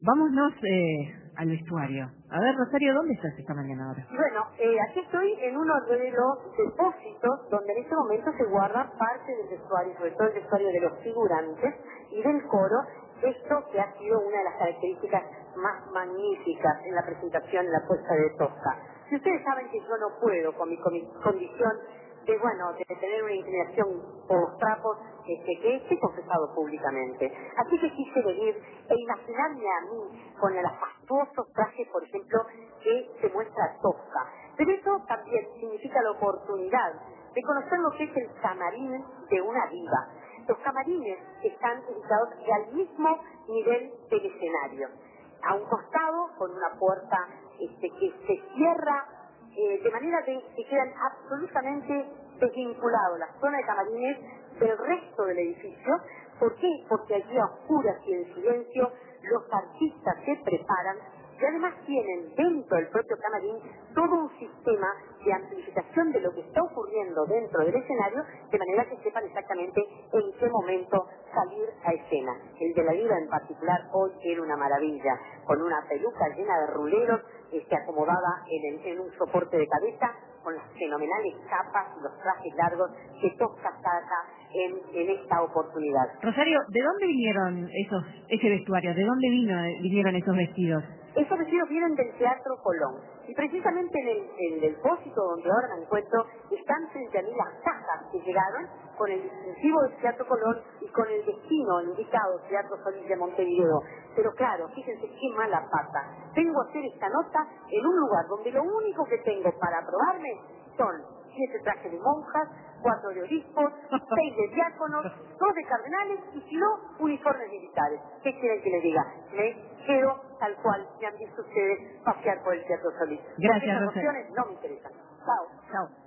Vámonos al vestuario. A ver, Rosario, ¿dónde estás esta mañana ahora? Bueno, aquí estoy en uno de los depósitos donde en este momento se guarda parte del vestuario, sobre todo el vestuario de los figurantes y del coro, esto que ha sido una de las características más magníficas en la presentación, en la puesta de Tosca. Si ustedes saben que yo no puedo con mi condición de, bueno, de tener una inclinación por los trapos, que he confesado públicamente. Así que quise venir e imaginarme a mí con el fastuoso traje, por ejemplo, que se muestra Tosca. Pero eso también significa la oportunidad de conocer lo que es el camarín de una diva. Los camarines están ubicados al mismo nivel del escenario, a un costado con una puerta que se cierra de manera que quedan absolutamente desvinculados la zona de camarines del resto del edificio. ¿Por qué? Porque allí a oscuras y en silencio los artistas se preparan y además tienen dentro del propio camarín todo un sistema de amplificación de lo que está ocurriendo dentro del escenario, de manera que sepan exactamente en qué momento salir a escena. El de la diva en particular hoy era una maravilla, con una peluca llena de ruleros, acomodada en un soporte de cabeza, con las fenomenales capas y los trajes largos que Tosca saca en esta oportunidad. Rosario, ¿de dónde vinieron ese vestuario? ¿De dónde vinieron esos vestidos? Esos vestidos vienen del Teatro Colón. Y precisamente en el depósito donde ahora me encuentro, están frente a mí las cajas que llegaron con el distintivo del Teatro Colón y con el destino indicado, Teatro Solís de Montevideo. Pero claro, fíjense qué mala pata. Vengo a hacer esta nota en un lugar donde lo único que tengo para probarme son 7 trajes de monjas, 4 de obispos, 6 de diáconos, 2 de cardenales y si no, uniformes militares. ¿Qué quieren que les diga? Me quedo tal cual me han visto ustedes pasear por el Teatro Solís. Porque Gracias, esas Rosario. opciones no me interesan. Chao. Chao.